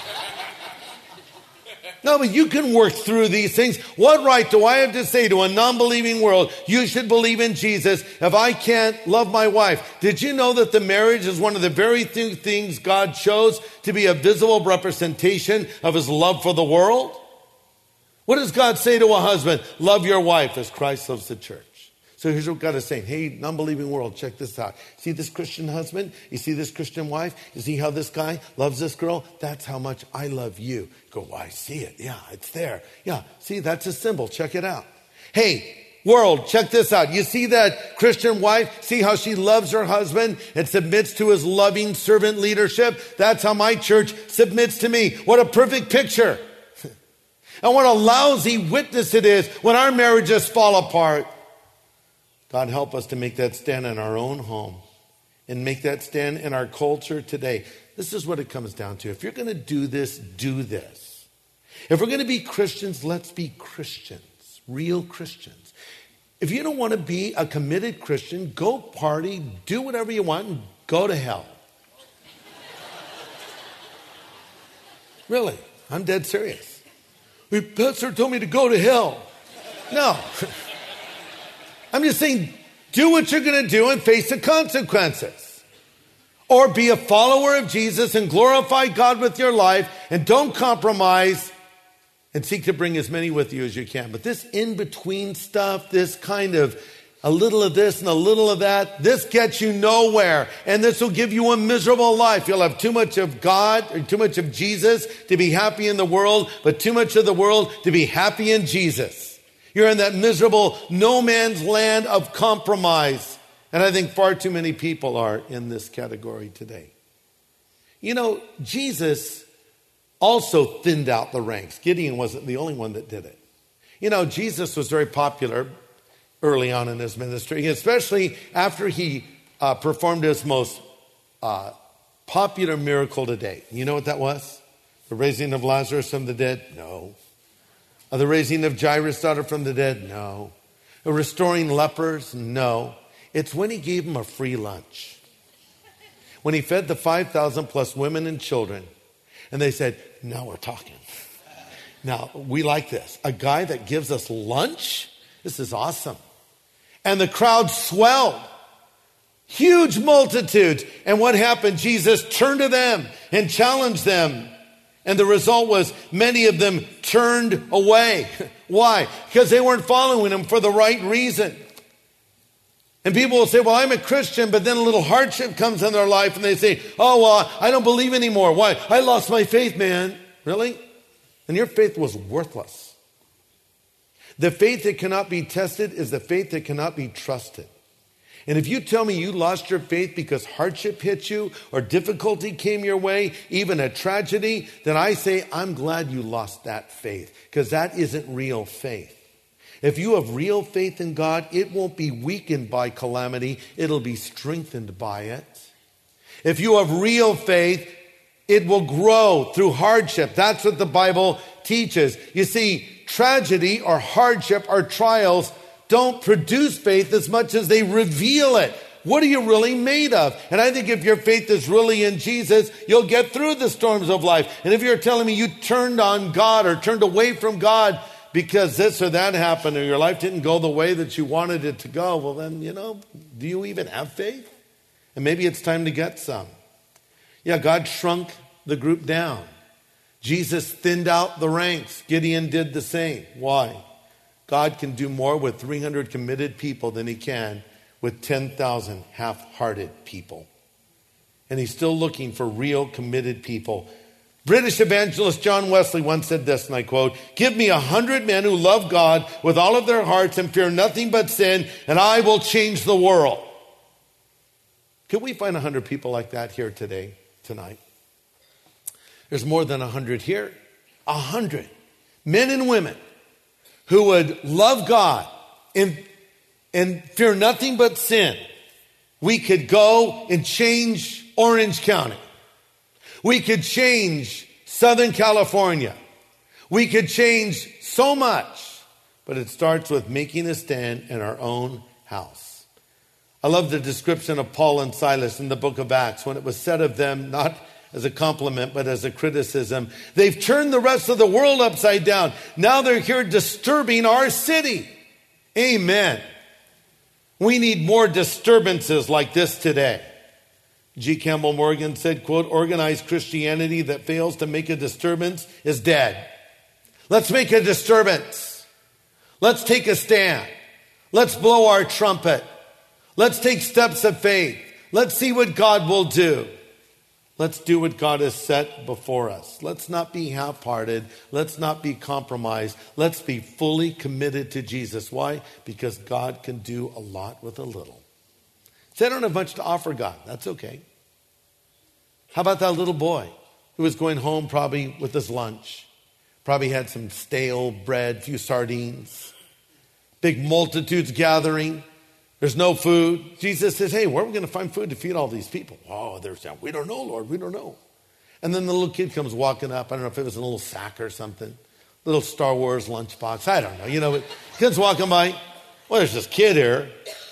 No, but you can work through these things. What right do I have to say to a non-believing world, you should believe in Jesus if I can't love my wife? Did you know that the marriage is one of the very things God chose to be a visible representation of his love for the world? What does God say to a husband? Love your wife as Christ loves the church. So here's what God is saying. Hey, non-believing world, check this out. See this Christian husband? You see this Christian wife? You see how this guy loves this girl? That's how much I love you. You go, well, I see it. Yeah, it's there. Yeah, see, that's a symbol. Check it out. Hey, world, check this out. You see that Christian wife? See how she loves her husband and submits to his loving servant leadership? That's how my church submits to me. What a perfect picture. And what a lousy witness it is when our marriages fall apart. God, help us to make that stand in our own home and make that stand in our culture today. This is what it comes down to. If you're going to do this, do this. If we're going to be Christians, let's be Christians, real Christians. If you don't want to be a committed Christian, go party, do whatever you want, and go to hell. Really, I'm dead serious. The pastor told me to go to hell. No. I'm just saying, do what you're going to do and face the consequences. Or be a follower of Jesus and glorify God with your life and don't compromise and seek to bring as many with you as you can. But this in-between stuff, this kind of a little of this and a little of that, this gets you nowhere. And this will give you a miserable life. You'll have too much of God or too much of Jesus to be happy in the world, but too much of the world to be happy in Jesus. You're in that miserable no man's land of compromise. And I think far too many people are in this category today. You know, Jesus also thinned out the ranks. Gideon wasn't the only one that did it. You know, Jesus was very popular early on in his ministry, especially after he performed his most popular miracle to date. You know what that was? The raising of Lazarus from the dead? No. The raising of Jairus' daughter from the dead? No. Restoring lepers? No. It's when he gave them a free lunch. When he fed the 5,000 plus women and children. And they said, now we're talking. Now, we like this. A guy that gives us lunch? This is awesome. And the crowd swelled. Huge multitudes. And what happened? Jesus turned to them and challenged them. And the result was many of them turned away. Why? Because they weren't following him for the right reason. And people will say, well, I'm a Christian, but then a little hardship comes in their life and they say, oh, well, I don't believe anymore. Why? I lost my faith, man. Really? And your faith was worthless. The faith that cannot be tested is the faith that cannot be trusted. And if you tell me you lost your faith because hardship hit you or difficulty came your way, even a tragedy, then I say, I'm glad you lost that faith, because that isn't real faith. If you have real faith in God, it won't be weakened by calamity. It'll be strengthened by it. If you have real faith, it will grow through hardship. That's what the Bible teaches. You see, tragedy or hardship or trials don't produce faith as much as they reveal it. What are you really made of? And I think if your faith is really in Jesus, you'll get through the storms of life. And if you're telling me you turned on God or turned away from God because this or that happened or your life didn't go the way that you wanted it to go, well then, do you even have faith? And maybe it's time to get some. Yeah, God shrunk the group down. Jesus thinned out the ranks. Gideon did the same. Why? God can do more with 300 committed people than he can with 10,000 half-hearted people. And he's still looking for real committed people. British evangelist John Wesley once said this, and I quote, "Give me 100 men who love God with all of their hearts and fear nothing but sin, and I will change the world." Could we find 100 people like that here tonight? There's more than 100 here. 100 men and women who would love God and fear nothing but sin. We could go and change Orange County. We could change Southern California. We could change so much, but it starts with making a stand in our own house. I love the description of Paul and Silas in the book of Acts when it was said of them, not as a compliment, but as a criticism, they've turned the rest of the world upside down. Now they're here disturbing our city. Amen. We need more disturbances like this today. G. Campbell Morgan said, quote, "Organized Christianity that fails to make a disturbance is dead. Let's make a disturbance. Let's take a stand. Let's blow our trumpet. Let's take steps of faith. Let's see what God will do. Let's do what God has set before us. Let's not be half-hearted. Let's not be compromised. Let's be fully committed to Jesus." Why? Because God can do a lot with a little. Say, I don't have much to offer God. That's okay. How about that little boy who was going home probably with his lunch? Probably had some stale bread, a few sardines. Big multitudes gathering. There's no food. Jesus says, hey, where are we going to find food to feed all these people? Oh, they're saying, we don't know, Lord, we don't know. And then the little kid comes walking up. I don't know if it was a little sack or something. Little Star Wars lunchbox. I don't know. Kid's walking by. Well, there's this kid here.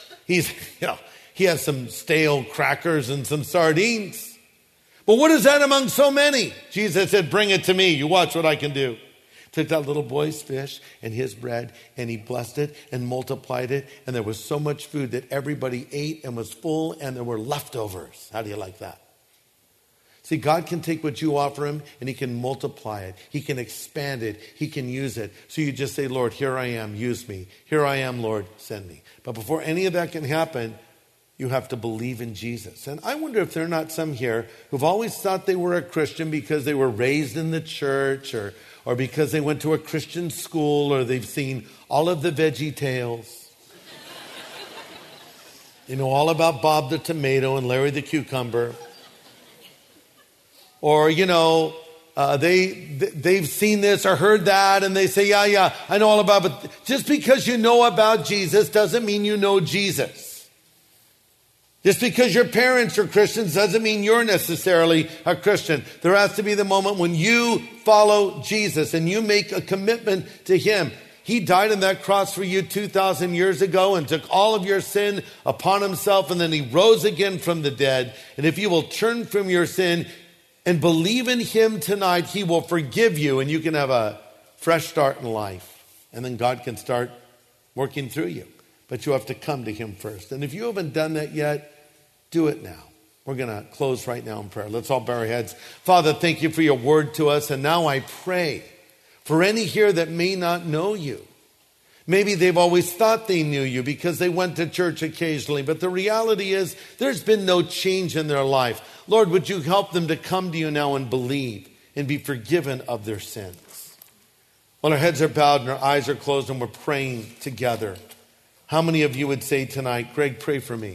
He has some stale crackers and some sardines. But what is that among so many? Jesus said, bring it to me. You watch what I can do. Took that little boy's fish and his bread, and he blessed it and multiplied it. And there was so much food that everybody ate and was full, and there were leftovers. How do you like that? See, God can take what you offer him and he can multiply it. He can expand it. He can use it. So you just say, Lord, here I am, use me. Here I am, Lord, send me. But before any of that can happen, you have to believe in Jesus. And I wonder if there are not some here who've always thought they were a Christian because they were raised in the church or because they went to a Christian school or they've seen all of the Veggie Tales. All about Bob the Tomato and Larry the Cucumber. Or, they've seen this or heard that and they say, yeah, I know all about it. But just because you know about Jesus doesn't mean you know Jesus. Just because your parents are Christians doesn't mean you're necessarily a Christian. There has to be the moment when you follow Jesus and you make a commitment to him. He died on that cross for you 2,000 years ago and took all of your sin upon himself, and then he rose again from the dead. And if you will turn from your sin and believe in him tonight, he will forgive you and you can have a fresh start in life. And then God can start working through you. But you have to come to him first. And if you haven't done that yet, do it now. We're going to close right now in prayer. Let's all bow our heads. Father, thank you for your word to us. And now I pray for any here that may not know you. Maybe they've always thought they knew you because they went to church occasionally, but the reality is there's been no change in their life. Lord, would you help them to come to you now and believe and be forgiven of their sins? When our heads are bowed and our eyes are closed and we're praying together, how many of you would say tonight, Greg, pray for me?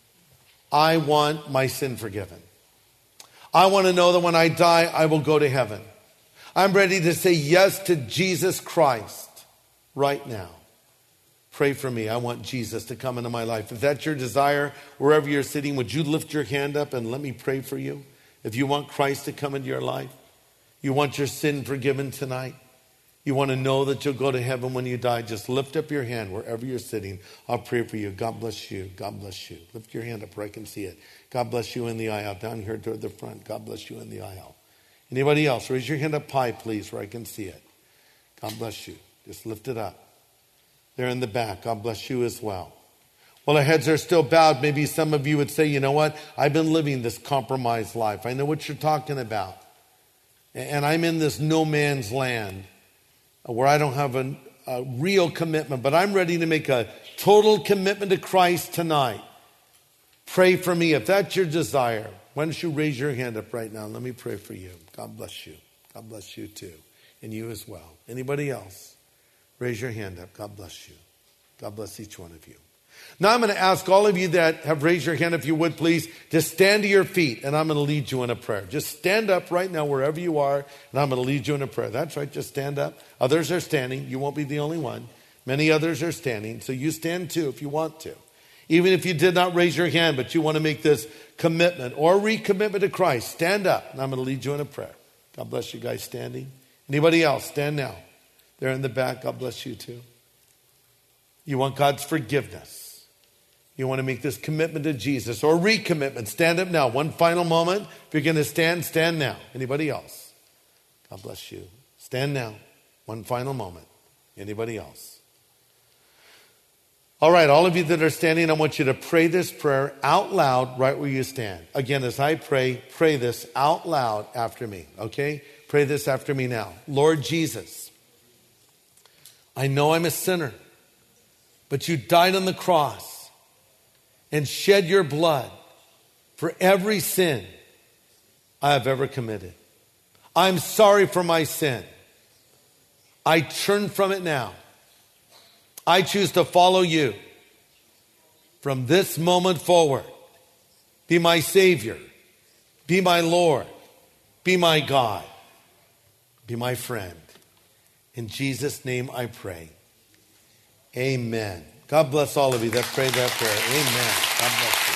I want my sin forgiven. I want to know that when I die, I will go to heaven. I'm ready to say yes to Jesus Christ right now. Pray for me. I want Jesus to come into my life. If that's your desire, wherever you're sitting, would you lift your hand up and let me pray for you? If you want Christ to come into your life, you want your sin forgiven tonight, you want to know that you'll go to heaven when you die, just lift up your hand wherever you're sitting. I'll pray for you. God bless you. God bless you. Lift your hand up where I can see it. God bless you in the aisle. Down here toward the front. God bless you in the aisle. Anybody else? Raise your hand up high, please, where I can see it. God bless you. Just lift it up. There in the back. God bless you as well. While our heads are still bowed, maybe some of you would say, you know what? I've been living this compromised life. I know what you're talking about. And I'm in this no man's land where I don't have a real commitment, but I'm ready to make a total commitment to Christ tonight. Pray for me. If that's your desire, why don't you raise your hand up right now? Let me pray for you. God bless you. God bless you too. And you as well. Anybody else? Raise your hand up. God bless you. God bless each one of you. Now I'm going to ask all of you that have raised your hand, if you would please, to stand to your feet, and I'm going to lead you in a prayer. Just stand up right now wherever you are, and I'm going to lead you in a prayer. That's right, just stand up. Others are standing. You won't be the only one. Many others are standing, so you stand too if you want to. Even if you did not raise your hand, but you want to make this commitment or recommitment to Christ, stand up, and I'm going to lead you in a prayer. God bless you guys standing. Anybody else? Stand now. They're in the back. God bless you too. You want God's forgiveness. You want to make this commitment to Jesus or recommitment. Stand up now. One final moment. If you're going to stand, stand now. Anybody else? God bless you. Stand now. One final moment. Anybody else? All right, all of you that are standing, I want you to pray this prayer out loud right where you stand. Again, as I pray this out loud after me, okay? Pray this after me now. Lord Jesus, I know I'm a sinner, but you died on the cross and shed your blood for every sin I have ever committed. I'm sorry for my sin. I turn from it now. I choose to follow you from this moment forward. Be my Savior. Be my Lord. Be my God. Be my friend. In Jesus' name I pray. Amen. God bless all of you that prayed that prayer. Amen. God bless you.